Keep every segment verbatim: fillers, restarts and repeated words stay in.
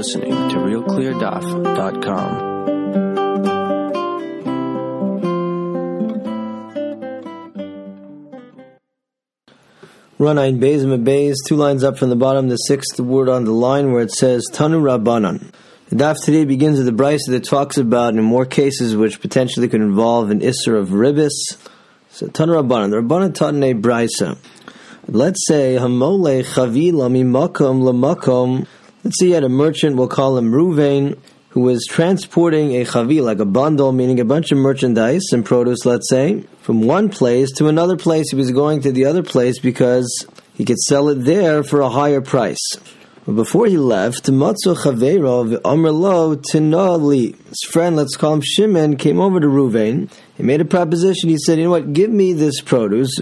listening to real clear daf dot com. Ranayin Beis Mebeis, two lines up from the bottom, the sixth word on the line where it says Tanu Rabbanan. The daf today begins with a brisa that talks about in more cases which potentially could involve an isser of ribis. So Tanu Rabbanan, the Rabbanan taught in a brisa. Let's say Hamole Chavila Mimakom Lamakom. Let's say you had a merchant, we'll call him Ruvain, who was transporting a chavil, like a bundle, meaning a bunch of merchandise and produce, let's say, from one place to another place. He was going to the other place because he could sell it there for a higher price. But before he left, Matzo Chaveiro v'Amrlo Tinali, his friend, let's call him Shimon, came over to Ruvain. He made a proposition. He said, you know what, give me this produce.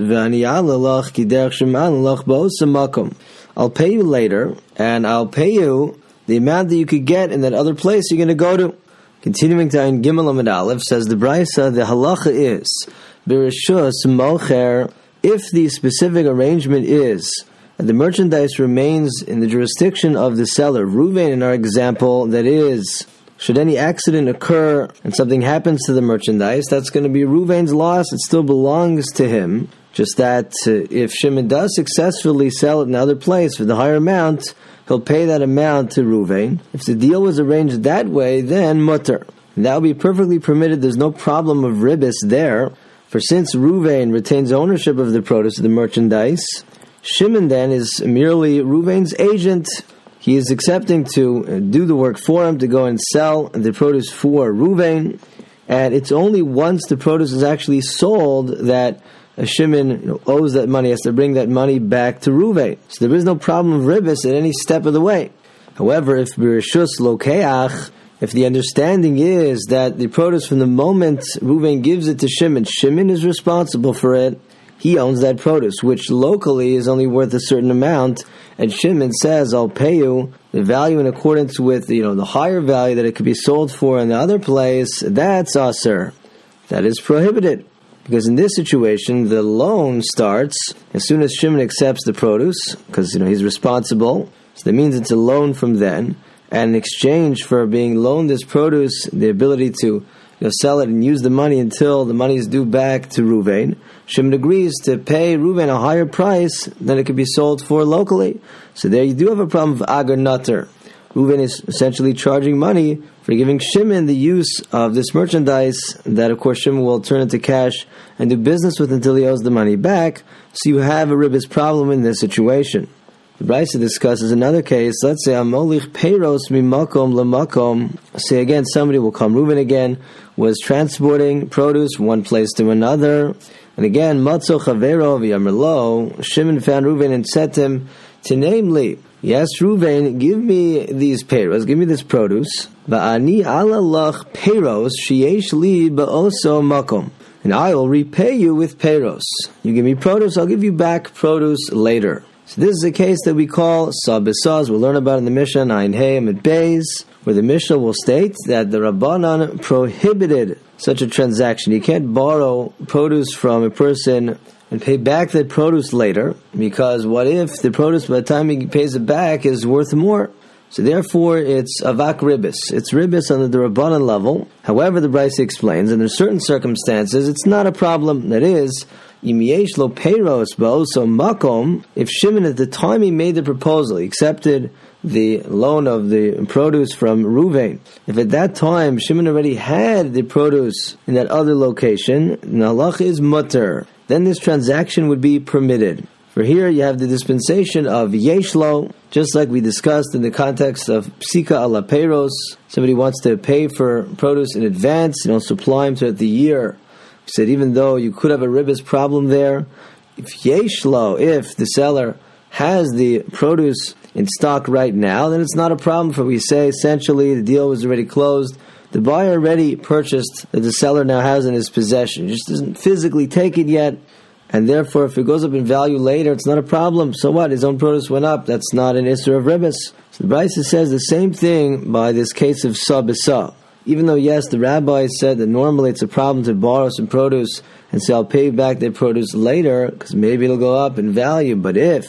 I'll pay you later, and I'll pay you the amount that you could get in that other place you're going to go to. Continuing to Ein Gimel Amud Aleph, says the Brisa, the halacha is, Bereshus Mocher, if the specific arrangement is that the merchandise remains in the jurisdiction of the seller. Ruvain, in our example, that is, should any accident occur and something happens to the merchandise, that's going to be Ruvain's loss. It still belongs to him. Just that uh, if Shimon does successfully sell it in another place for the higher amount, he'll pay that amount to Ruvain. If the deal was arranged that way, then mutter. And that would be perfectly permitted. There's no problem of ribis there. For since Ruvain retains ownership of the produce of the merchandise, Shimon then is merely Ruvain's agent. He is accepting to do the work for him, to go and sell the produce for Ruvain. And it's only once the produce is actually sold that Shimon you know, owes that money, has to bring that money back to Ruvain. So there is no problem of ribis at any step of the way. However, if Bereshus Lokeach, if the understanding is that the produce from the moment Ruvain gives it to Shimon, Shimon is responsible for it, he owns that produce, which locally is only worth a certain amount, and Shimon says, I'll pay you the value in accordance with you know the higher value that it could be sold for in the other place, that's aser. That is prohibited. Because in this situation, the loan starts as soon as Shimon accepts the produce, because you know he's responsible. So that means it's a loan from then. And in exchange for being loaned this produce, the ability to you know, sell it and use the money until the money is due back to Ruvain, Shimon agrees to pay Ruvain a higher price than it could be sold for locally. So there you do have a problem of agar nutter. Ruvain is essentially charging money for giving Shimon the use of this merchandise that, of course, Shimon will turn into cash and do business with until he owes the money back. So you have a ribis problem in this situation. The Brisa discusses another case. Let's say Amolich Peiros mimakom lemakom. Say again, somebody will come. Reuben again was transporting produce from one place to another, and again, Matzo Chavero v'Yamerlo. Shimon found Reuben and said to him, to namely, yes, Ruvain, give me these peiros, give me this produce. Va'ani ala lach peiros sheyesh li ba'oso makom. And I will repay you with peiros. You give me produce, I'll give you back produce later. So this is a case that we call sabisaz. We'll learn about in the Mishnah, Ayin Hey Amud Beis, where the Mishnah will state that the Rabbanan prohibited such a transaction. You can't borrow produce from a person and pay back that produce later, because what if the produce by the time he pays it back is worth more? So therefore it's avak ribis. It's ribis under the Rabbanan level. However, the Brisa explains, under certain circumstances, it's not a problem. That is, im yesh lo peiros ba'oso makom, if Shimon at the time he made the proposal, he accepted the loan of the produce from Ruvain, if at that time Shimon already had the produce in that other location, nalach is mutter, then this transaction would be permitted. For here you have the dispensation of yeshlo, just like we discussed in the context of psika ala peiros. Somebody wants to pay for produce in advance, you know, supply him throughout the year. We said even though you could have a ribis problem there, if yeshlo, if the seller has the produce in stock right now, then it's not a problem. For we say essentially the deal was already closed. The buyer already purchased that the seller now has in his possession. He just doesn't physically take it yet. And therefore, if it goes up in value later, it's not a problem. So what? His own produce went up. That's not an isser of ribis. So the Brisa says the same thing by this case of sabisa. Even though, yes, the rabbi said that normally it's a problem to borrow some produce and say, I'll pay you back their produce later, because maybe it'll go up in value. But if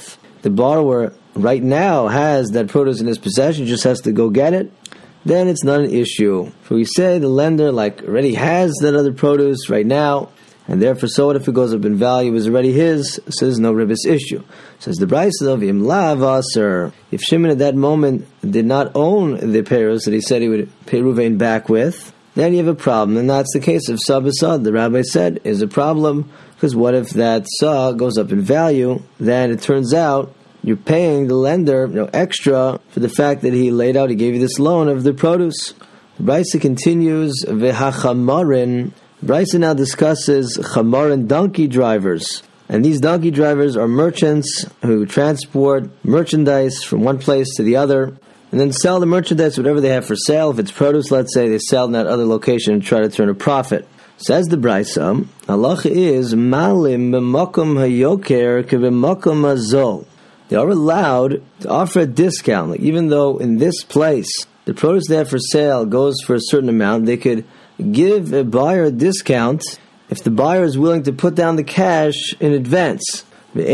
the borrower right now has that produce in his possession, just has to go get it, then it's not an issue. If we say the lender like already has that other produce right now, and therefore so what if it goes up in value, is already his, so there's no ribis issue. Says the Brisa of Im Lav Aser, if Shimon at that moment did not own the peros that he said he would pay Ruvain back with, then you have a problem. And that's the case of Sabasad, the rabbi said, is a problem, because what if that saw goes up in value, then it turns out you're paying the lender, you know, extra for the fact that he laid out, he gave you this loan of the produce. The Brisa continues, V'hachamarin. Brisa now discusses chamarin, donkey drivers. And these donkey drivers are merchants who transport merchandise from one place to the other, and then sell the merchandise, whatever they have for sale. If it's produce, let's say, they sell in that other location and try to turn a profit. Says the Brisa, halacha is, malim b'makom hayoker k'b'makom hazol. They are allowed to offer a discount. Like even though in this place the produce they have for sale goes for a certain amount, they could give a buyer a discount if the buyer is willing to put down the cash in advance.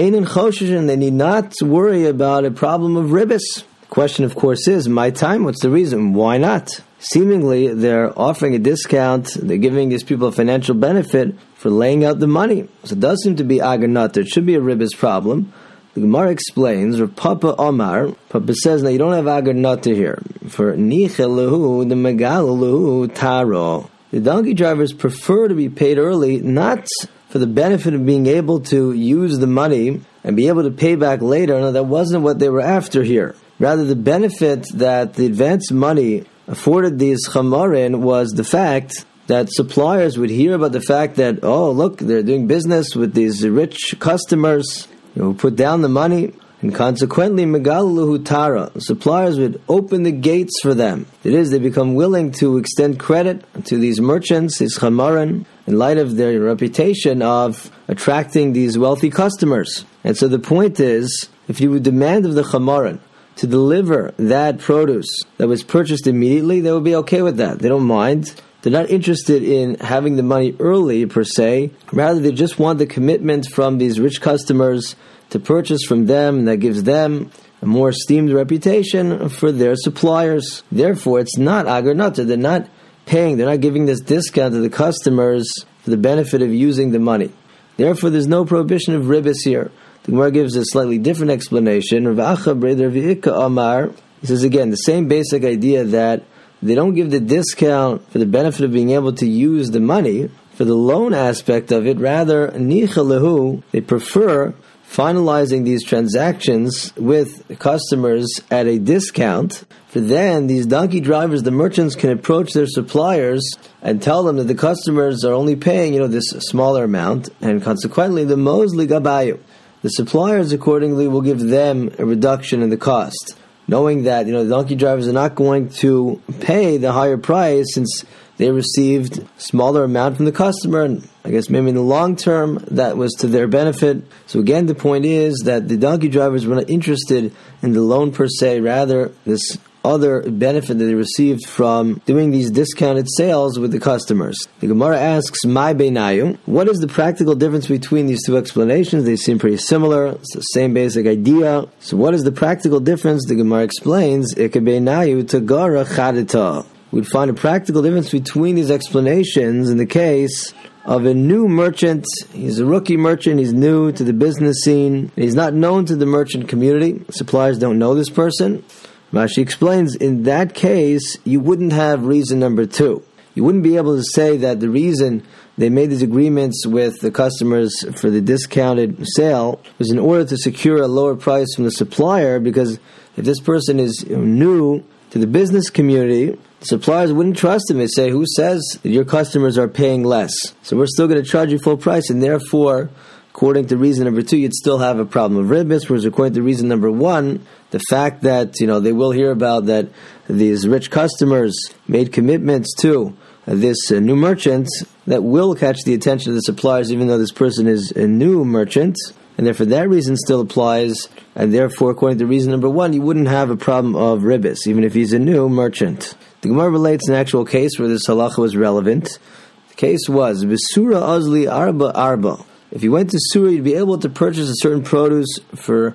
And they need not worry about a problem of ribis. The question, of course, is, my time, what's the reason? Why not? Seemingly, they're offering a discount, they're giving these people a financial benefit for laying out the money. So it does seem to be aganat. There should be a ribis problem. The Gemara explains, or Papa Omar, Papa says, now you don't have agar nata here. For nicheluhu the megaluhu taro. The donkey drivers prefer to be paid early, not for the benefit of being able to use the money and be able to pay back later. No, that wasn't what they were after here. Rather, the benefit that the advance money afforded these chamarin was the fact that suppliers would hear about the fact that, oh, look, they're doing business with these rich customers who put down the money, and consequently, megaluhu tara, suppliers would open the gates for them. It is, they become willing to extend credit to these merchants, these chamaran, in light of their reputation of attracting these wealthy customers. And so the point is, if you would demand of the chamaran to deliver that produce that was purchased immediately, they would be okay with that. They don't mind. They're not interested in having the money early, per se. Rather, they just want the commitment from these rich customers to purchase from them, and that gives them a more esteemed reputation for their suppliers. Therefore, it's not agar nata. They're not paying, they're not giving this discount to the customers for the benefit of using the money. Therefore, there's no prohibition of ribis here. The Gemara gives a slightly different explanation. Rav Acha Breder V'Ika Amar, he says again, the same basic idea that they don't give the discount for the benefit of being able to use the money for the loan aspect of it. Rather, nichalehu, they prefer finalizing these transactions with customers at a discount. For then, these donkey drivers, the merchants, can approach their suppliers and tell them that the customers are only paying, you know, this smaller amount, and consequently, the mosli gabayu. The suppliers, accordingly, will give them a reduction in the cost, knowing that, you know, the donkey drivers are not going to pay the higher price since they received smaller amount from the customer, and I guess maybe in the long term that was to their benefit. So again, the point is that the donkey drivers were not interested in the loan per se, rather this other benefit that they received from doing these discounted sales with the customers. The Gemara asks, "My beinayu," what is the practical difference between these two explanations? They seem pretty similar. It's the same basic idea. So what is the practical difference? The Gemara explains, "Ike beinayu tagara chadita." We'd find a practical difference between these explanations in the case of a new merchant. He's a rookie merchant, he's new to the business scene, he's not known to the merchant community. Suppliers don't know this person. Rashi explains, in that case, you wouldn't have reason number two. You wouldn't be able to say that the reason they made these agreements with the customers for the discounted sale was in order to secure a lower price from the supplier, because if this person is new to the business community, suppliers wouldn't trust him. They say, who says that your customers are paying less? So we're still going to charge you full price, and therefore, according to reason number two, you'd still have a problem of ribis, whereas according to reason number one, the fact that, you know, they will hear about that these rich customers made commitments to this uh, new merchant, that will catch the attention of the suppliers, even though this person is a new merchant, and therefore that reason still applies, and therefore, according to reason number one, you wouldn't have a problem of ribis, even if he's a new merchant. The Gemara relates an actual case where this halacha was relevant. The case was, B'sura Ozli Arba Arba. If you went to Surah, you'd be able to purchase a certain produce for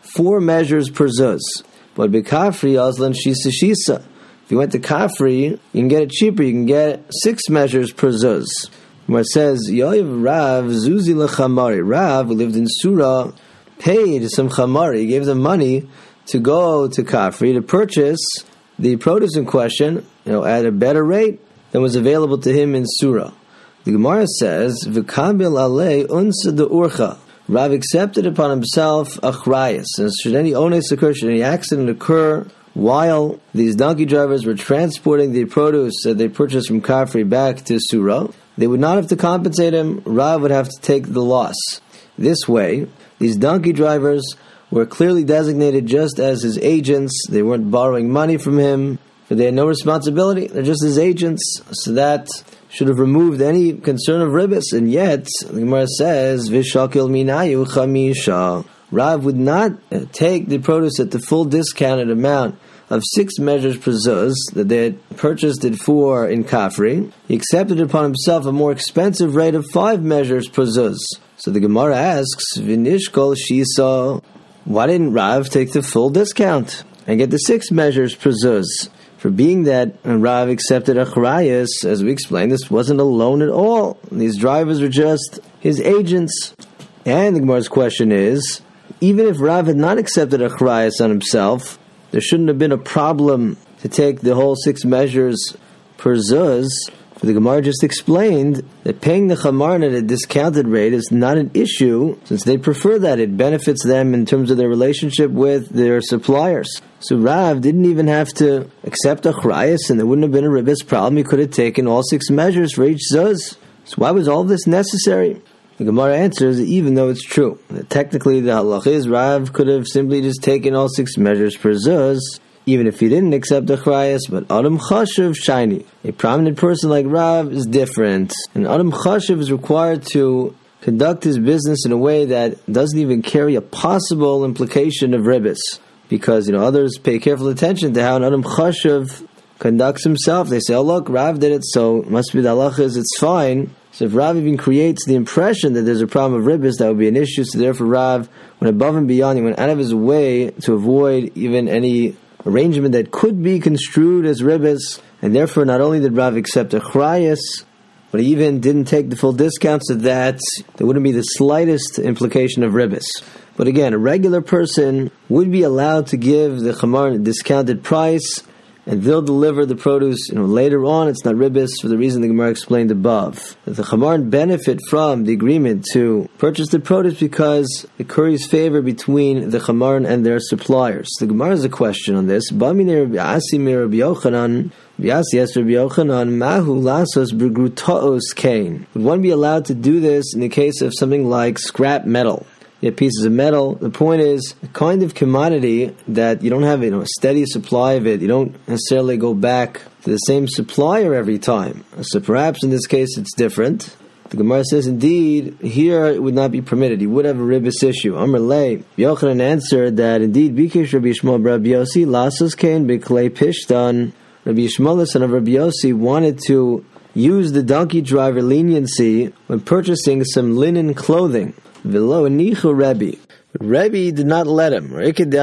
four measures per zuz. But B'Kafri, Aslan Shisa Shisa. If you went to Kafri, you can get it cheaper. You can get six measures per zuz. Where it says, Yoiv Rav Zuzi L'Chamari. Rav, who lived in Surah, paid some Chamari. He gave them money to go to Kafri to purchase the produce in question, you know, at a better rate than was available to him in Surah. The Gemara says, V'kabil alei unsa de urcha. Rav accepted upon himself achrayas. And should any ones occur, should any accident occur while these donkey drivers were transporting the produce that they purchased from Kafri back to Surah, they would not have to compensate him. Rav would have to take the loss. This way, these donkey drivers were clearly designated just as his agents. They weren't borrowing money from him, but they had no responsibility. They're just his agents. So that should have removed any concern of ribbis. And yet, the Gemara says, V'shakil minayu chamisha. Rav would not take the produce at the full discounted amount of six measures per zuz that they had purchased it for in Kafri. He accepted upon himself a more expensive rate of five measures per zuz. So the Gemara asks, V'nishkol shisa. Why didn't Rav take the full discount and get the six measures per zuz? For being that Rav accepted achrayas, as we explained, this wasn't a loan at all. These drivers were just his agents. And the Gemara's question is, even if Rav had not accepted achrayas on himself, there shouldn't have been a problem to take the whole six measures per zuz. For the Gemara just explained that paying the chamarn at a discounted rate is not an issue, since they prefer that. It benefits them in terms of their relationship with their suppliers. So Rav didn't even have to accept achrayas, and there wouldn't have been a ribbis problem. He could have taken all six measures for each zuz. So why was all this necessary? The Gemara answers that even though it's true, that technically the halach is Rav could have simply just taken all six measures per zuz, even if he didn't accept achrayas, but Adam Chashuv shiny. A prominent person like Rav is different. And Adam Chashuv is required to conduct his business in a way that doesn't even carry a possible implication of ribbis. Because, you know, others pay careful attention to how an Adam Chashuv conducts himself. They say, oh look, Rav did it, so it must be the halachas, it's fine. So if Rav even creates the impression that there's a problem of ribbis, that would be an issue. So therefore Rav went above and beyond. He went out of his way to avoid even any arrangement that could be construed as ribbis, and therefore not only did Rav accept achrayas, but he even didn't take the full discount, so that there wouldn't be the slightest implication of ribbis. But again, a regular person would be allowed to give the chamar a discounted price, and they'll deliver the produce, you know, later on. It's not ribbis for the reason the Gemara explained above. That the chamar benefit from the agreement to purchase the produce because it curries favor between the chamar and their suppliers. The Gemara has a question on this. Bamine Rabbi Asi mir Rabbi Yochanan. Rabbi Asi asked Rabbi Yochanan, Mahu lasos b'grutaos kain. Would one be allowed to do this in the case of something like scrap metal? You have pieces of metal. The point is, the kind of commodity that you don't have, you know, a steady supply of it, you don't necessarily go back to the same supplier every time. So perhaps in this case it's different. The Gemara says, indeed, here it would not be permitted. He would have a ribbis issue. Amar lei, Yochanan answered that indeed, Bikesh Rabbi Yishmael Rabbi Yossi, Lasos kain b'klei pishtan. Rabbi Yishmael, the son of Rabbi Yossi, wanted to use the donkey driver leniency when purchasing some linen clothing. V'lo nichu Rebbe. But Rebbe did not let him.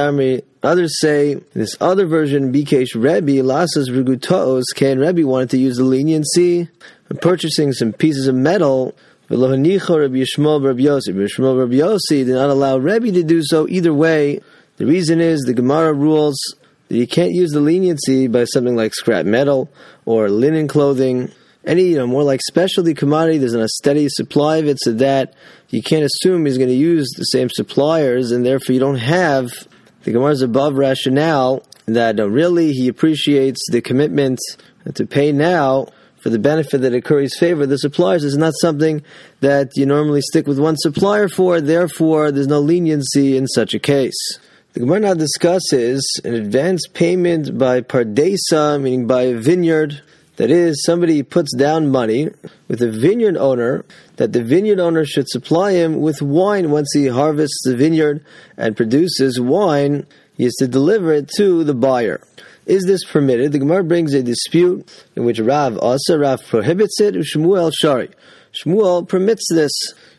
Others say, this other version, Bikesh Rebbe, Lasas Rigutos, Kain Rebbe wanted to use the leniency when purchasing some pieces of metal. V'lo nichu Rabbi Yishmael Rabbi Yossi. Rabbi Yishmael Rabbi Yossi did not allow Rebbe to do so either way. The reason is, the Gemara rules that you can't use the leniency by something like scrap metal or linen clothing. Any, you know, more like specialty commodity, there's not a steady supply of it, so that you can't assume he's going to use the same suppliers, and therefore you don't have the Gemara's above rationale that uh, really he appreciates the commitment to pay now for the benefit that it curries favor the suppliers. It's not something that you normally stick with one supplier for, therefore there's no leniency in such a case. The Gemara now discusses an advance payment by pardesa, meaning by a vineyard. That is, somebody puts down money with a vineyard owner, that the vineyard owner should supply him with wine once he harvests the vineyard and produces wine. He is to deliver it to the buyer. Is this permitted? The Gemara brings a dispute in which Rav Asa, Rav prohibits it, Shmuel Shari. Shmuel permits this.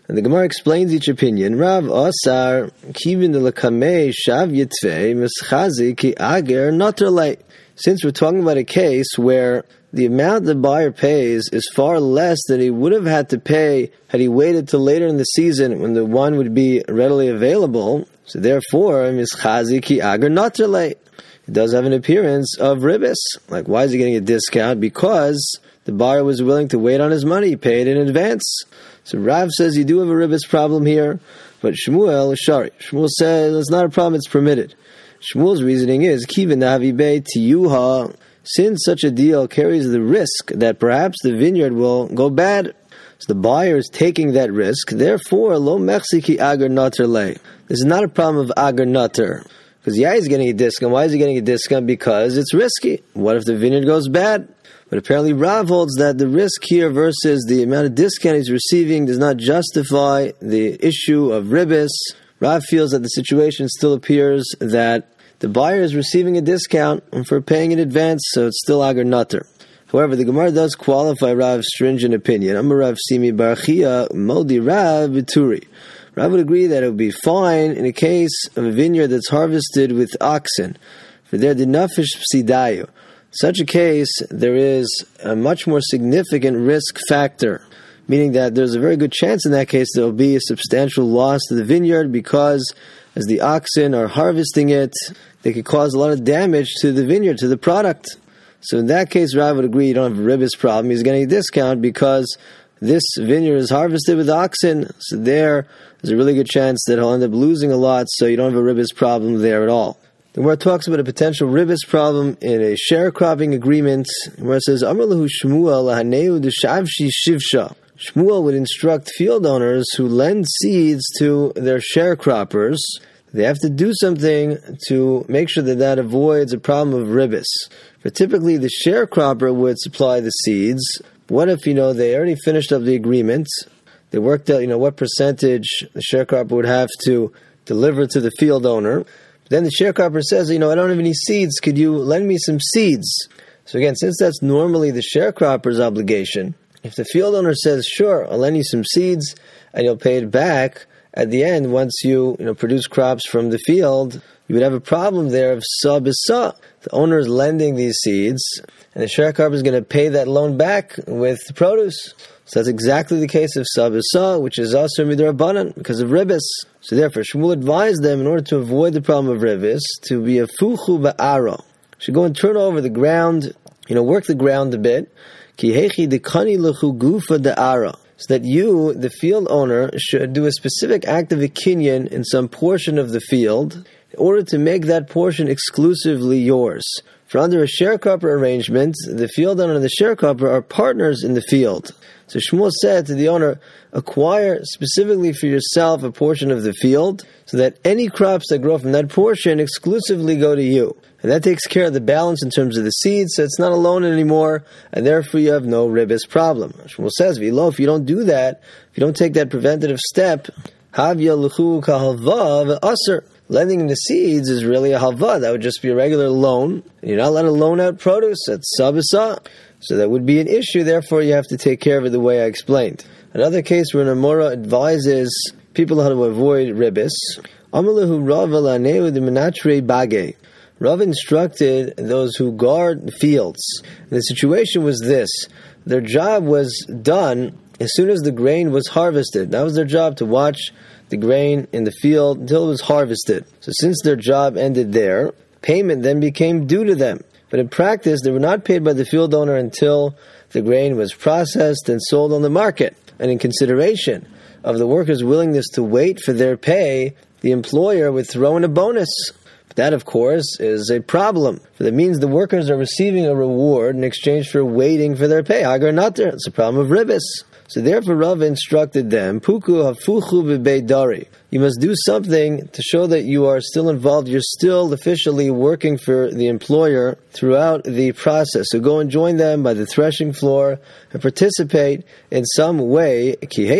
And the Gemara explains each opinion. Rav Asar kivin de lekamei shav yitvei mischazi ki ager noterlei. Since we're talking about a case where the amount the buyer pays is far less than he would have had to pay had he waited till later in the season when the wine would be readily available, so therefore, mischazi ki ager noterlei. It does have an appearance of ribis. Like, why is he getting a discount? Because the buyer was willing to wait on his money, paid in advance. So Rav says you do have a ribis problem here, but Shmuel is shari. Shmuel says it's not a problem, it's permitted. Shmuel's reasoning is, Kivin navi bei tiyuha, since such a deal carries the risk that perhaps the vineyard will go bad. So the buyer is taking that risk, therefore, lo mechsi ki agar nater le. This is not a problem of agar nater. Because yeah, he's getting a discount. Why is he getting a discount? Because it's risky. What if the vineyard goes bad? But apparently Rav holds that the risk here versus the amount of discount he's receiving does not justify the issue of ribis. Rav feels that the situation still appears that the buyer is receiving a discount for paying in advance, so it's still agar nater. However, the Gemara does qualify Rav's stringent opinion. Amar Rav Simi Barachia Modi Rav Vituri. Rav would agree that it would be fine in a case of a vineyard that's harvested with oxen. For there, the nafish psidayu. In such a case, there is a much more significant risk factor, meaning that there's a very good chance in that case there will be a substantial loss to the vineyard because as the oxen are harvesting it, they could cause a lot of damage to the vineyard, to the product. So in that case, Rav would agree you don't have a ribis problem. He's getting a discount because this vineyard is harvested with oxen, so there, there's a really good chance that he'll end up losing a lot, so you don't have a ribis problem there at all. The Gemara talks about a potential ribis problem in a sharecropping agreement, where it says, Amar lahu Shmuel lahaneu d'shavshi shivsha. Shmuel would instruct field owners who lend seeds to their sharecroppers. They have to do something to make sure that that avoids a problem of ribis. For typically, the sharecropper would supply the seeds. What if, you know, they already finished up the agreement, they worked out, you know, what percentage the sharecropper would have to deliver to the field owner. Then the sharecropper says, you know, I don't have any seeds, could you lend me some seeds? So again, since that's normally the sharecropper's obligation, if the field owner says, sure, I'll lend you some seeds, and you'll pay it back, at the end, once you, you know, produce crops from the field, you would have a problem there of sa b'sa. The owner is lending these seeds, and the sharecropper is going to pay that loan back with the produce. So that's exactly the case of sa b'sa, which is asur midrabanan, because of ribis. So therefore, Shmuel advised them, in order to avoid the problem of ribis, to be a fuchu ba'ara. Should go and turn over the ground, you know, work the ground a bit. Ki hechi dekani lechu gufa da'ara. So that you, the field owner, should do a specific act of a kinyan in some portion of the field in order to make that portion exclusively yours. For under a sharecropper arrangement, the field owner and the sharecropper are partners in the field. So Shmuel said to the owner, acquire specifically for yourself a portion of the field so that any crops that grow from that portion exclusively go to you. And that takes care of the balance in terms of the seeds, so it's not a loan anymore, and therefore you have no ribis problem. Shmuel says, V'lo, if you don't do that, if you don't take that preventative step, havya l'chu k'halva v'aser. Lending the seeds is really a halva. That would just be a regular loan. You're not allowed to loan out produce. That's sabasa. So that would be an issue. Therefore, you have to take care of it the way I explained. Another case where an Amora advises people how to avoid ribis. Amalahu Rav alaneu de menatre bage. Rav instructed those who guard the fields. And the situation was this. Their job was done as soon as the grain was harvested. That was their job, to watch the grain in the field until it was harvested. So since their job ended there, payment then became due to them. But in practice, they were not paid by the field owner until the grain was processed and sold on the market. And in consideration of the workers' willingness to wait for their pay, the employer would throw in a bonus. But that, of course, is a problem. For that means the workers are receiving a reward in exchange for waiting for their pay. Hagar not there. It's a problem of ribis. So therefore Rav instructed them, Puku hafuchu b'beidari. You must do something to show that you are still involved. You're still officially working for the employer throughout the process. So go and join them by the threshing floor and participate in some way.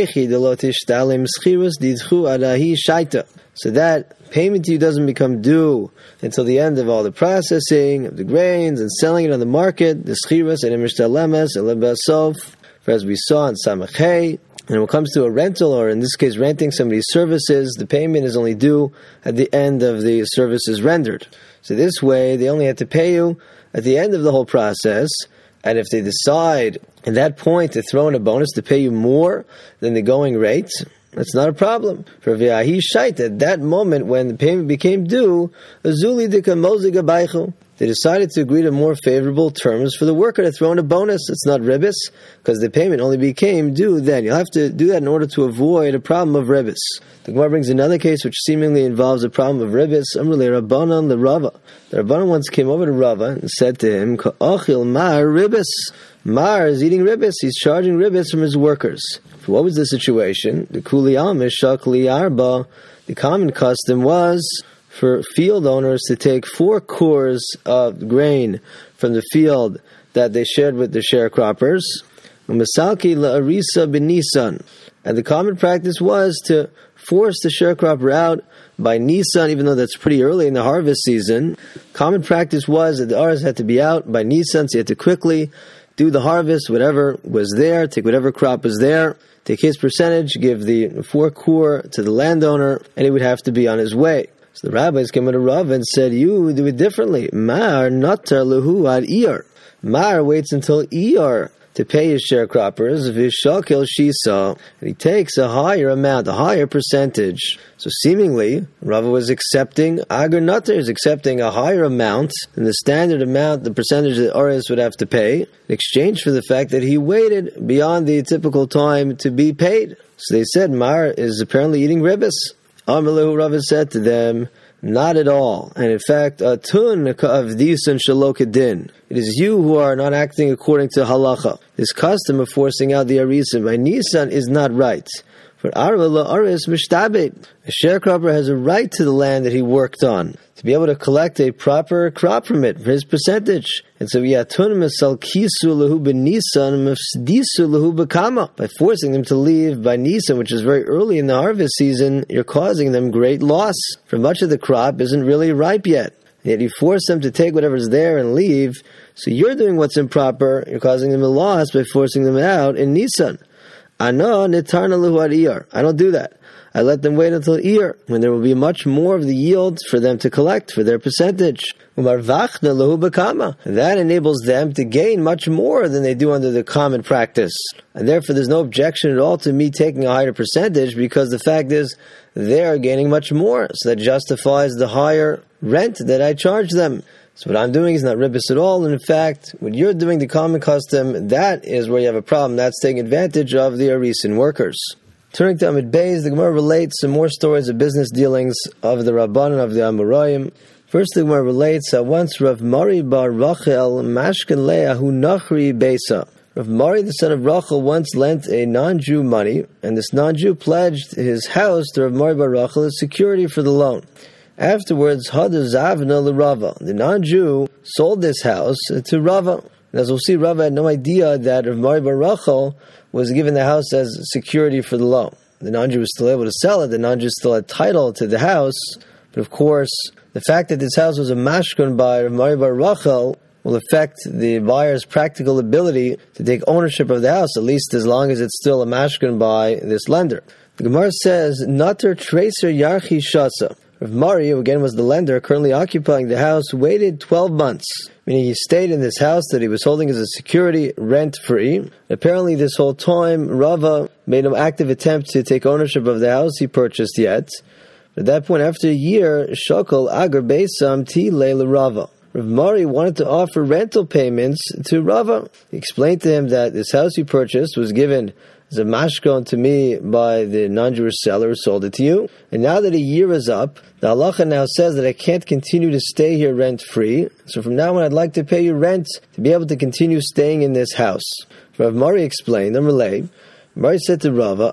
So that payment to you doesn't become due until the end of all the processing of the grains and selling it on the market. The schiras and imrishtalemes and lebasof. For as we saw in Samachei, and when it comes to a rental, or in this case renting somebody's services, the payment is only due at the end of the services rendered. So this way, they only have to pay you at the end of the whole process, and if they decide at that point to throw in a bonus to pay you more than the going rate, that's not a problem. For V'ahi Shait, at that moment when the payment became due, Azuli Dika Moziga Baichu, they decided to agree to more favorable terms for the worker to throw in a bonus. It's not ribis, because the payment only became due then. You'll have to do that in order to avoid a problem of ribis. The Gemara brings another case which seemingly involves a problem of ribis. Amrli Rabbanan LeRava. The Rabbanan once came over to Rava and said to him, Ka'achil Mar ribis. Mar is eating ribis. He's charging ribis from his workers. So what was the situation? The Kuli Amish Shakli Arba. The common custom was for field owners to take four cores of grain from the field that they shared with the sharecroppers, Masalki la'arisa b'Nisan, and the common practice was to force the sharecropper out by Nisan, even though that's pretty early in the harvest season. Common practice was that the aris had to be out by Nisan, so you had to quickly do the harvest, whatever was there, take whatever crop was there, take his percentage, give the four core to the landowner, and he would have to be on his way. So the rabbis came to Rav and said, you do it differently. Mar natar lehu ad iyar. Mar waits until iyar to pay his sharecroppers. V'shakil shisa, and he takes a higher amount, a higher percentage. So seemingly, Rav was accepting, agar natar is accepting a higher amount than the standard amount, the percentage that Aris would have to pay, in exchange for the fact that he waited beyond the typical time to be paid. So they said, Mar is apparently eating ribis. Amalahu Rava said to them, not at all. And in fact, atun of disun shalokadin. It is you who are not acting according to halacha. This custom of forcing out the arisim by Nisan is not right. For arva aris mishtabit. A sharecropper has a right to the land that he worked on, to be able to collect a proper crop from it for his percentage. And so yatun mesal kisu lahu b'Nisan mefsdisu lahu b'kama. By forcing them to leave by Nisan, which is very early in the harvest season, you're causing them great loss. For much of the crop isn't really ripe yet. Yet you force them to take whatever's there and leave. So you're doing what's improper. You're causing them a loss by forcing them out in Nisan. Ana nitarna lahu ad iyar. I don't do that. I let them wait until Iyar, when there will be much more of the yield for them to collect for their percentage. Umarvachna lahu b'kama. That enables them to gain much more than they do under the common practice. And therefore there's no objection at all to me taking a higher percentage, because the fact is they are gaining much more. So that justifies the higher rent that I charge them. So what I'm doing is not ribis at all, and in fact, when you're doing the common custom, that is where you have a problem. That's taking advantage of the Arisin workers. Turning to Amid Beis, the Gemara relates some more stories of business dealings of the Rabbanan of the Amoraim. First, the Gemara relates that once Rav Mari bar Rachel mashken leah hu nachri beisa. Rav Mari, the son of Rachel, once lent a non-Jew money, and this non-Jew pledged his house to Rav Mari bar Rachel as security for the loan. Afterwards, Hada Zavna l'Rava. The non-Jew sold this house to Rava. And as we'll see, Rava had no idea that Rav Mari bar Rachel was given the house as security for the loan. The non-Jew was still able to sell it. The non-Jew still had title to the house. But of course, the fact that this house was a mashkon by Rav Mari bar Rachel will affect the buyer's practical ability to take ownership of the house, at least as long as it's still a mashkon by this lender. The Gemara says, Nater Tracer Yarchi Shasa. Rav Mari, who again was the lender currently occupying the house, waited twelve months, meaning he stayed in this house that he was holding as a security rent-free. Apparently this whole time, Rava made no active attempt to take ownership of the house he purchased yet. At that point, after a year, Shokol Agar Beisam Ti Leila Rava. Rav Mari wanted to offer rental payments to Rava. He explained to him that this house he purchased was given as a mashkon to me by the non-Jewish seller who sold it to you. And now that a year is up, the halacha now says that I can't continue to stay here rent-free. So from now on, I'd like to pay you rent to be able to continue staying in this house. Rav Mari explained, and relayed, Mari said to Rava,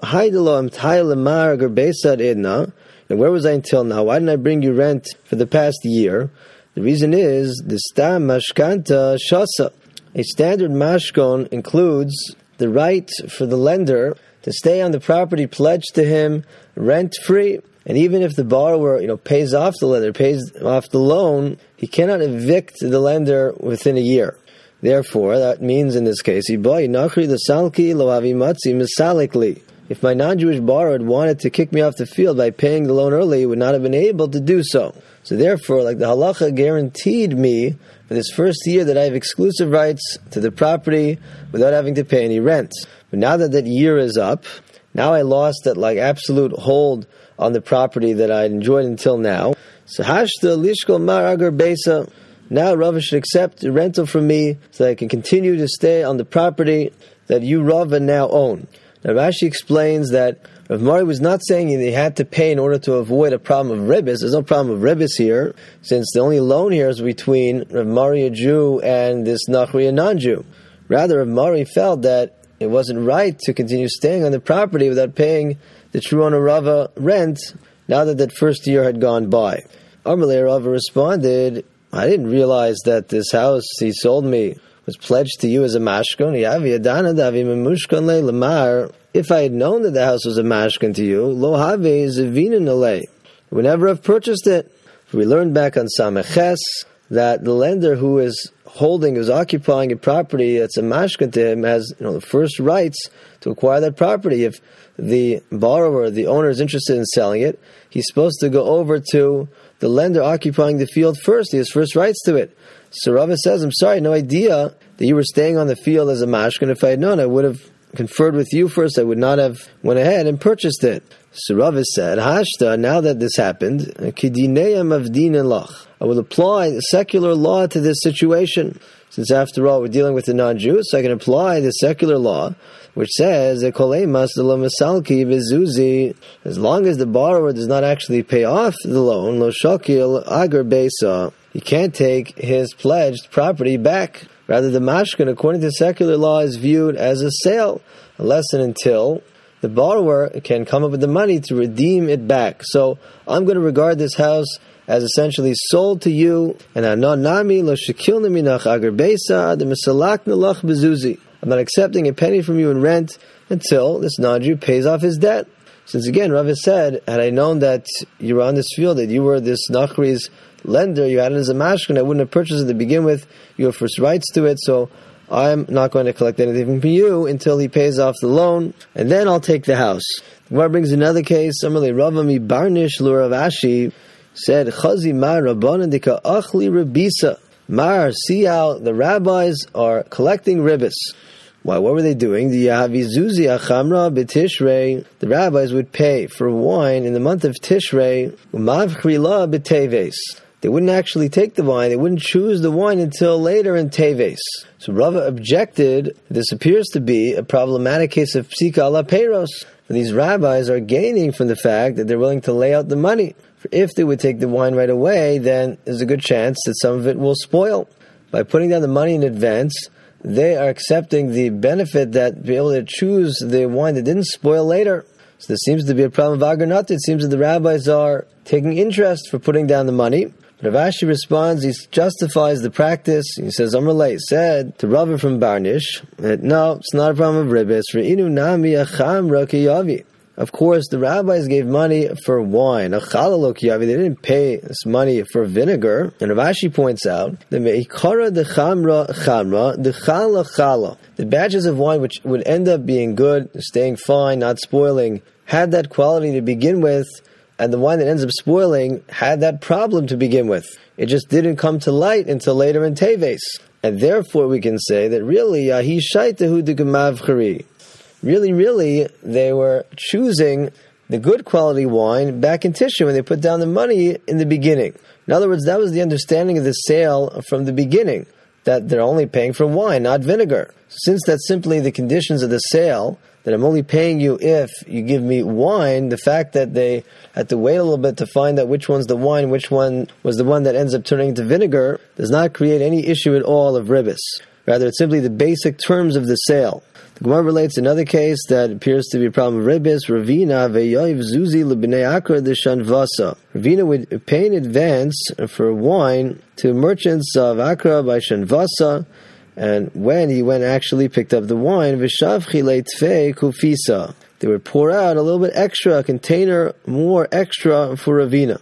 and where was I until now? Why didn't I bring you rent for the past year? The reason is, the stam mashkanta shasa. A standard mashkon includes the right for the lender to stay on the property pledged to him rent-free. And even if the borrower, you know, pays off the lender, pays off the loan, he cannot evict the lender within a year. Therefore, that means in this case, if my non-Jewish borrower had wanted to kick me off the field by paying the loan early, he would not have been able to do so. So therefore, like the halacha guaranteed me for this first year that I have exclusive rights to the property without having to pay any rent. But now that that year is up, now I lost that like absolute hold on the property that I enjoyed until now. So hashta lishkol mar agar besa. Now Rava should accept the rental from me so that I can continue to stay on the property that you, Rava, now own. Now Rashi explains that Rav Mari was not saying that he had to pay in order to avoid a problem of ribbis. There's no problem of ribbis here, since the only loan here is between Rav Mari, a Jew, and this Nachri, a non-Jew. Rather, Rav Mari felt that it wasn't right to continue staying on the property without paying the true owner Rava rent now that that first year had gone by. Amalei Rava responded, I didn't realize that this house he sold me was pledged to you as a mashkon. If I had known that the house was a mashkon to you, lo have zevinin alei, I would never have purchased it. We learned back on Sameches that the lender who is holding, who's occupying a property that's a mashkon to him, has you know the first rights to acquire that property. If the borrower, the owner, is interested in selling it, he's supposed to go over to the lender occupying the field first. He has first rights to it. So Rava says, I'm sorry, no idea that you were staying on the field as a mashkon. If I had known, I would have conferred with you first. I would not have went ahead and purchased it. So Rava said, Hashta, now that this happened, Kidineya mavdin lach, I will apply the secular law to this situation. Since after all, we're dealing with the non-Jews, so I can apply the secular law, which says, as long as the borrower does not actually pay off the loan, lo shakil agar besa, he can't take his pledged property back. Rather, the mashkon, according to secular law, is viewed as a sale, unless and until the borrower can come up with the money to redeem it back. So, I'm going to regard this house as essentially sold to you, and I'm not accepting a penny from you in rent until this non-Jew pays off his debt. Since again, Rava said, had I known that you were on this field, that you were this Nachri's lender, you had it as a mashkon, I wouldn't have purchased it to begin with. You have first rights to it, so I'm not going to collect anything from you until he pays off the loan, and then I'll take the house. The Gemara brings another case. Amalei Rava mi barnish l'Rav Ashi said, Chazi mar rabbanan dika achli rabisa. Mar, see how the rabbis are collecting ribbis. Why? What were they doing? The Yahavizuzi achamra b'tishrei. The rabbis would pay for wine in the month of Tishrei. Umavchrila b'teves. They wouldn't actually take the wine. They wouldn't choose the wine until later in Teves. So Rava objected. This appears to be a problematic case of psika ala peiros. These rabbis are gaining from the fact that they're willing to lay out the money. For if they would take the wine right away, then there's a good chance that some of it will spoil. By putting down the money in advance, they are accepting the benefit that be able to choose the wine that didn't spoil later. So there seems to be a problem of agarnat. It seems that the rabbis are taking interest for putting down the money. But Rav Ashi responds, he justifies the practice. He says, Amrullah said to Rava from Barnish, that no, it's not a problem of ribbis. Re'inu nami acham rakiyavi. Of course, the rabbis gave money for wine, a chalalo kiyavi. They didn't pay this money for vinegar. And Rav Ashi points out the meikara de chamra chamra de chala chala. The batches of wine which would end up being good, staying fine, not spoiling, had that quality to begin with, and the wine that ends up spoiling had that problem to begin with. It just didn't come to light until later in Teves. And therefore we can say that really, yahi shaitahu de gemavchari. Really, really, they were choosing the good quality wine back in Tishrei when they put down the money in the beginning. In other words, that was the understanding of the sale from the beginning, that they're only paying for wine, not vinegar. Since that's simply the conditions of the sale, that I'm only paying you if you give me wine, the fact that they had to wait a little bit to find out which one's the wine, which one was the one that ends up turning into vinegar, does not create any issue at all of ribbis. Rather, it's simply the basic terms of the sale. The Gemara relates another case that appears to be a problem of ribbis. Ravina ve'yoiv zuzi lebnei akra de shanvasa. Ravina would pay in advance for wine to merchants of Akra by shanvasa, and when he went actually picked up the wine, v'shavchi leitfei kufisa, they would pour out a little bit extra, a container more extra for Ravina.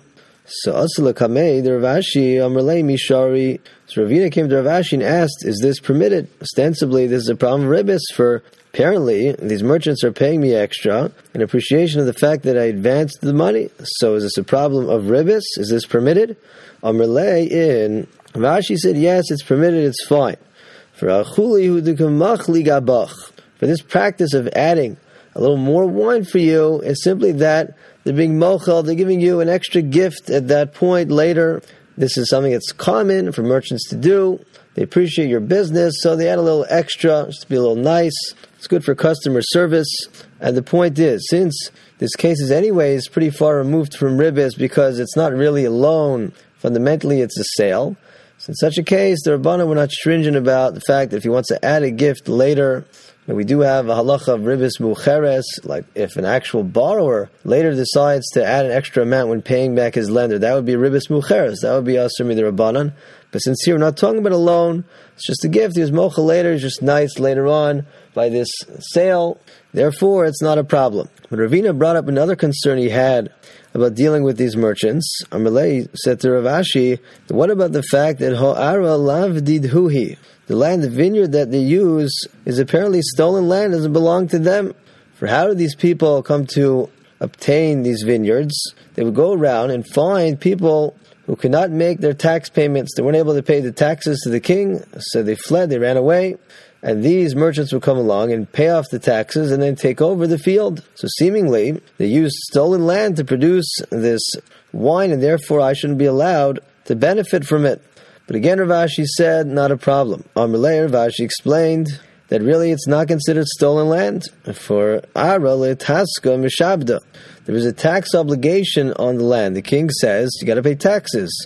So Asala Kamei, the Rav Ashi, Amrlei Mishari. So Ravina came to Rav Ashi and asked, is this permitted? Ostensibly, this is a problem of ribbis for apparently these merchants are paying me extra in appreciation of the fact that I advanced the money. So is this a problem of ribbis? Is this permitted? Amrlei in Rav Ashi said, yes, it's permitted, it's fine. For Achuli hu dekamachli gabach. For this practice of adding a little more wine for you is simply that they're being mochel, they're giving you an extra gift at that point later. This is something that's common for merchants to do. They appreciate your business, so they add a little extra, just to be a little nice. It's good for customer service. And the point is, since this case is anyways pretty far removed from ribbis because it's not really a loan, fundamentally it's a sale. So in such a case, the Rabbanan were not stringent about the fact that if he wants to add a gift later, and we do have a halacha of ribis mucheres, like if an actual borrower later decides to add an extra amount when paying back his lender, that would be ribis mucheres, that would be asur midrabanan. But since here we're not talking about a loan, it's just a gift, he was mochel later, he's just nice later on by this sale, therefore it's not a problem. But Ravina brought up another concern he had about dealing with these merchants. Amalei said to Rav Ashi, what about the fact that ho'ara lavdid huhi, the land, the vineyard that they use, is apparently stolen land, doesn't belong to them. For how do these people come to obtain these vineyards? They would go around and find people who could not make their tax payments. They weren't able to pay the taxes to the king, so they fled, they ran away. And these merchants would come along and pay off the taxes and then take over the field. So seemingly, they used stolen land to produce this wine, and therefore I shouldn't be allowed to benefit from it. But again, Rav Ashi said, not a problem. Amrlei, Rav Ashi explained that really it's not considered stolen land. For Ara le'taska mishabda, there is a tax obligation on the land. The king says, you got to pay taxes.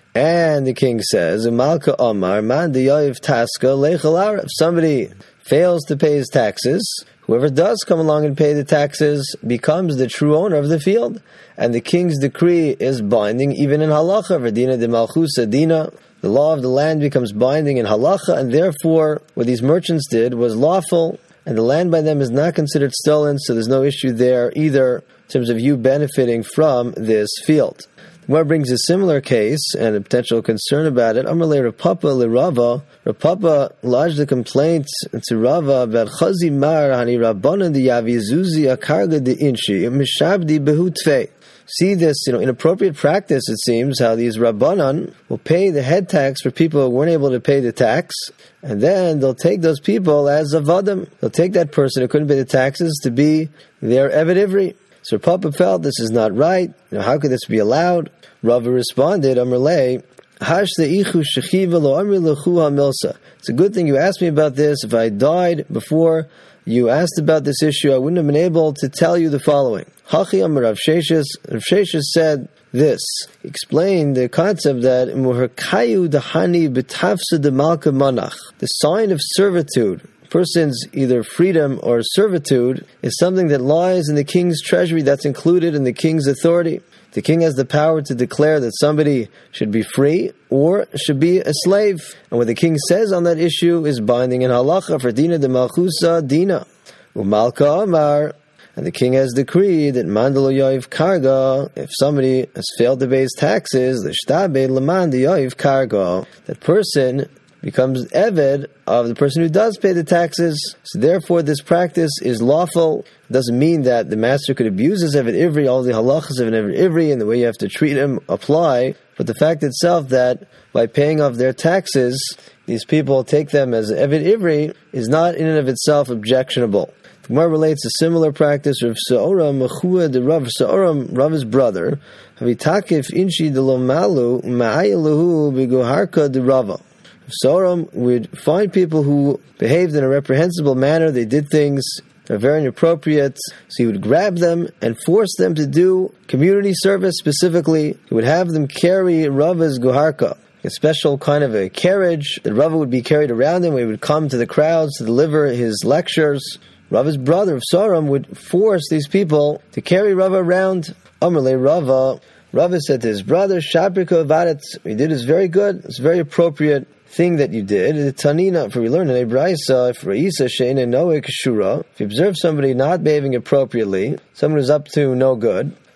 And the king says, Malka Omar, man diyav taska lechal ara. If somebody fails to pay his taxes, whoever does come along and pay the taxes becomes the true owner of the field. And the king's decree is binding even in halacha. Verdina de malchusa dina. The law of the land becomes binding in halacha, and therefore what these merchants did was lawful, and the land by them is not considered stolen, so there's no issue there either in terms of you benefiting from this field. The Gemara brings a similar case and a potential concern about it. Amalei Rav Papa leRava. Rav Papa lodged a complaint to Rava about Chazi Mar Hani Rabbanan de Yavizuzi Akarga de Inshi Mishabdi Behutfe. See this, you know, inappropriate practice, it seems, how these Rabbanan will pay the head tax for people who weren't able to pay the tax, and then they'll take those people as avadim. They'll take that person who couldn't pay the taxes to be their Eved Ivri. So Papa felt this is not right. You know, how could this be allowed? Rava responded, Amrlei, Hash ichu shechiva lo amri lechu hamilsa. It's a good thing you asked me about this. If I died before you asked about this issue, I wouldn't have been able to tell you the following. Hachi Amar Rav Sheshes. Rav Sheshes said this. He explained the concept that Muharkayu dahani betafsa de malka manach, the sign of servitude, person's either freedom or servitude, is something that lies in the king's treasury, that's included in the king's authority. The king has the power to declare that somebody should be free or should be a slave. And what the king says on that issue is binding in halacha for dina de malchusa dina. Umalka Amar. And the king has decreed that mandalo yoiv karga, if somebody has failed to pay his taxes, l'shtabe l'man yoiv karga, that person becomes eved of the person who does pay the taxes. So therefore this practice is lawful. It doesn't mean that the master could abuse his Eved Ivri, all the halachas of an Eved Ivri and the way you have to treat him apply, but the fact itself that by paying off their taxes, these people take them as Eved Ivri is not in and of itself objectionable. The Gemara relates a similar practice of Sa'oram, Mechua de Rav Sa'oram, Rav's brother, Havitakif inshi de lo malu, ma'ayalahu biguharka de Rava. Sa'oram would find people who behaved in a reprehensible manner, they did things that are very inappropriate, so he would grab them and force them to do community service specifically. He would have them carry Rava's guharka, a special kind of a carriage that Rava would be carried around him when he would come to the crowds to deliver his lectures. Rava's brother of Sa'oram would force these people to carry Rava around. Amarle Rava. Rava said to his brother, Shabrika Vadet, you did is very good, it's very appropriate thing that you did. Tanina, for we learn in Ebraisa, if Reisa Sheina Noe Kshura, if you observe somebody not behaving appropriately, someone who's up to no good,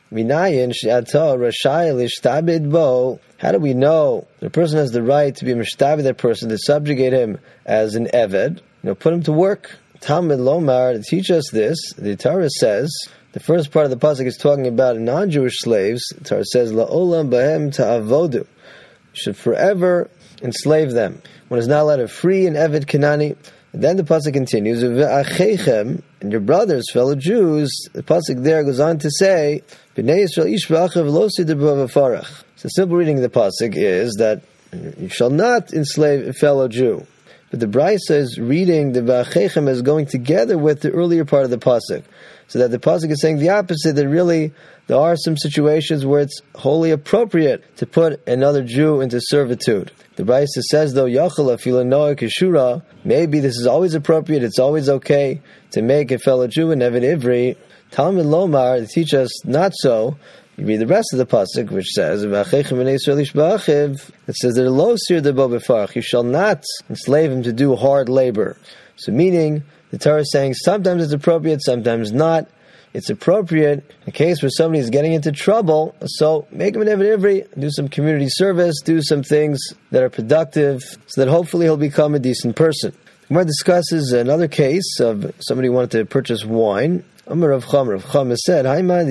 Minayin she'ato rashai lishtabid bo. How do we know the person has the right to be mishtabid that person, to subjugate him as an eved, you know, put him to work? Talmud Lomar, to teach us this, the Torah says, the first part of the pasuk is talking about non-Jewish slaves. The Torah says, La'olam bahem ta'avodu. You should forever enslave them. One is not allowed to free an eved Kanani. And then the pasuk continues, Ve'achechem, and your brothers, fellow Jews, the pasuk there goes on to say, B'nei Yisrael ish v'achav lo sidr b'farach. So the simple reading of the pasuk is that you shall not enslave a fellow Jew. But the Brisa is reading the V'achechem as going together with the earlier part of the pasuk, so that the pasuk is saying the opposite, that really there are some situations where it's wholly appropriate to put another Jew into servitude. The Brisa says, though, Yachal afilo noah keshura, maybe this is always appropriate, it's always okay to make a fellow Jew an Eved Ivri. Talmud Lomar, to teach us not so. You read the rest of the pasuk, which says, it says that lo sir de bo befarach, you shall not enslave him to do hard labor. So meaning, the Torah is saying sometimes it's appropriate, sometimes not. It's appropriate in a case where somebody is getting into trouble, so make him an Eved Ivri, do some community service, do some things that are productive, so that hopefully he'll become a decent person. The Gemara discusses another case of somebody who wanted to purchase wine. Amar Rav Chama, Rav Chama said,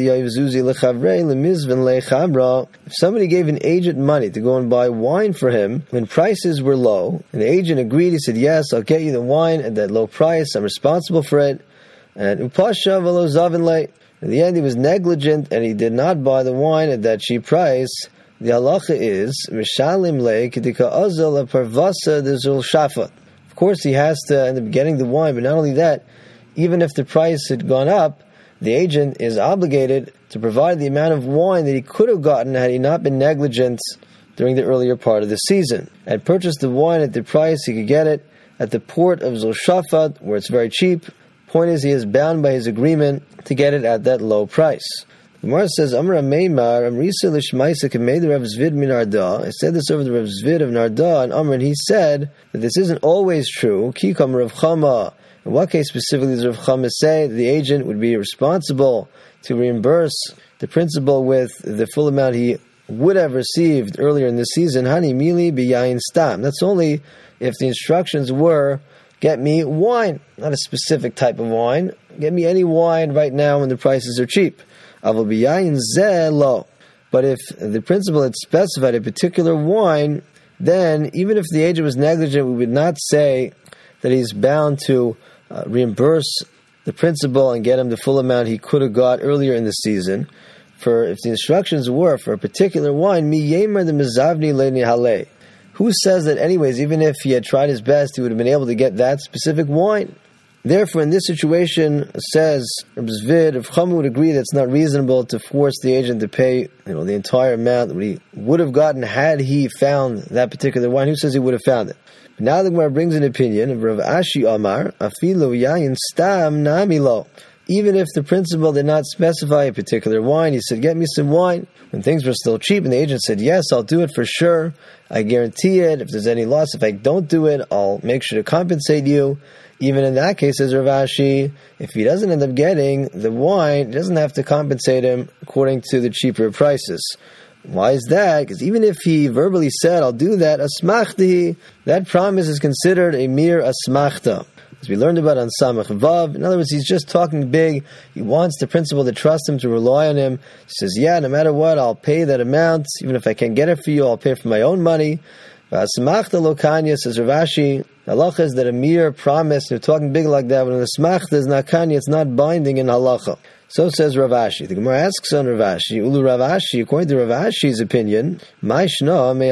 if somebody gave an agent money to go and buy wine for him when prices were low, and the agent agreed, he said, yes, I'll get you the wine at that low price, I'm responsible for it, and upasha v'lo zavin lei, in the end he was negligent and he did not buy the wine at that cheap price, the halacha is, mishalim lei kedika azal parvasa dezul shafat. Of course he has to end up getting the wine, but not only that, even if the price had gone up, the agent is obligated to provide the amount of wine that he could have gotten had he not been negligent during the earlier part of the season. And purchased the wine at the price he could get it at the port of Zulshafat, where it's very cheap. Point is, he is bound by his agreement to get it at that low price. The Gemara says, Amra Meimar, Amrisa Lishmaisa Kamei Rav Zvid min Arda. I said this over the Rav Zvid of Narda, and Amr, and he said that this isn't always true. Kikam Rav Chama. In what case specifically does Rav Chama say that the agent would be responsible to reimburse the principal with the full amount he would have received earlier in the season? Hani mili biyayin stam. That's only if the instructions were, get me wine, not a specific type of wine. Get me any wine right now when the prices are cheap. Aval biyayin zeh lo. But if the principal had specified a particular wine, then even if the agent was negligent, we would not say that he's bound to Uh, reimburse the principal and get him the full amount he could have got earlier in the season. For if the instructions were for a particular wine, mi yemer the mezavni leini hale. Who says that anyways, even if he had tried his best, he would have been able to get that specific wine? Therefore, in this situation, says Rav Zvid, Rav Chama would agree that it's not reasonable to force the agent to pay, you know, the entire amount that he would have gotten had he found that particular wine. Who says he would have found it? But now the Gemara brings an opinion of Rav Ashi Amar, Afilu yayin stam namilo. Even if the principal did not specify a particular wine, he said, get me some wine. When things were still cheap and the agent said, yes, I'll do it for sure. I guarantee it. If there's any loss, if I don't do it, I'll make sure to compensate you. Even in that case, says Rav Ashi, if he doesn't end up getting the wine, he doesn't have to compensate him according to the cheaper prices. Why is that? Because even if he verbally said, I'll do that, asmachti, that promise is considered a mere asmachta. As we learned about on Samach Vav, in other words, he's just talking big. He wants the principal to trust him, to rely on him. He says, yeah, no matter what, I'll pay that amount. Even if I can't get it for you, I'll pay for my own money. Asmachta lo kanya, says Rav Ashi, halacha is that a mere promise, you're talking big like that, when an asmachta is not kanya, it's not binding in halacha. So says Rav Ashi. The Gemara asks on Rav Ashi, Ulu Rav Ashi, according to Rav Ashi's opinion, why should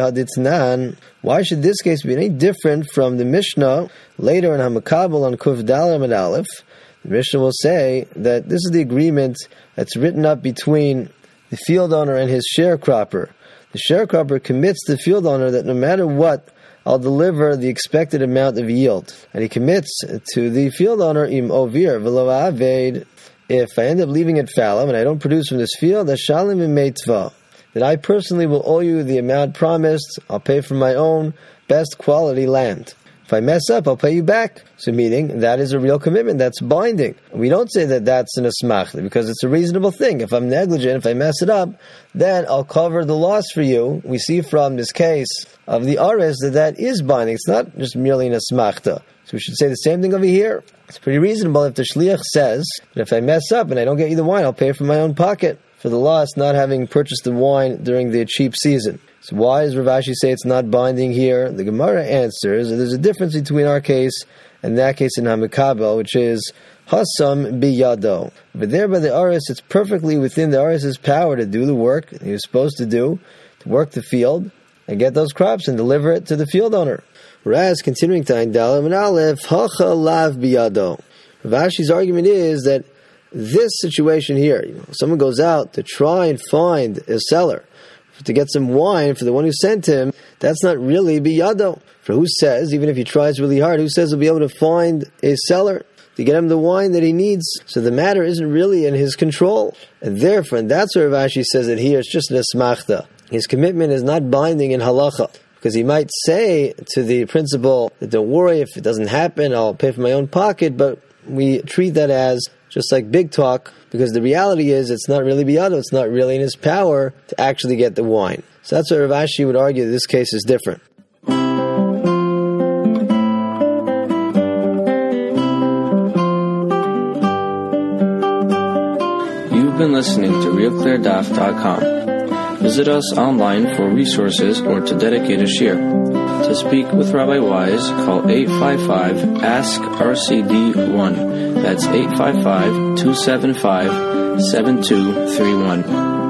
this case be any different from the Mishnah later in Hamakabel on Kuf Dalar Amud Aleph? The Mishnah will say that this is the agreement that's written up between the field owner and his sharecropper. The sharecropper commits to the field owner that no matter what, I'll deliver the expected amount of yield. And he commits to the field owner, Im Ovir V'lo Aved, if I end up leaving it fallow and I don't produce from this field, Hashalim Imeitva, that I personally will owe you the amount promised. I'll pay for my own best quality land. If If I mess up, I'll pay you back. So meaning, that is a real commitment, that's binding. We don't say that that's an asmachta, because it's a reasonable thing. If I'm negligent, if I mess it up, then I'll cover the loss for you. We see from this case of the aris that that is binding. It's not just merely an asmachta. So we should say the same thing over here. It's pretty reasonable if the shliach says that if I mess up and I don't get you the wine, I'll pay from my own pocket for the loss not having purchased the wine during the cheap season. So why does Rav Ashi say it's not binding here? The Gemara answers that there's a difference between our case and that case in Hamikabel, which is Hasam biyado. But there by the Aris, it's perfectly within the Aris's power to do the work he was supposed to do, to work the field and get those crops and deliver it to the field owner. Whereas, continuing to Ein Dalet and Aleph, Hacha lav biyado. Rav Ashi's argument is that this situation here, you know, someone goes out to try and find a seller to get some wine for the one who sent him, that's not really biyado. For who says, even if he tries really hard, who says he'll be able to find a seller to get him the wine that he needs? So the matter isn't really in his control. And therefore, and that's where Rav Ashi says that here it's just an asmachta. His commitment is not binding in halacha. Because he might say to the principal that don't worry, if it doesn't happen, I'll pay from my own pocket, but we treat that as just like big talk, because the reality is it's not really biyado, it's not really in his power to actually get the wine. So that's why Rav Ashi would argue that this case is different. You've been listening to real clear daf dot com. Visit us online for resources or to dedicate a shir. To speak with Rabbi Wise, call eight five five, ask R C D one. That's eight five five, two seven five, seven two three one.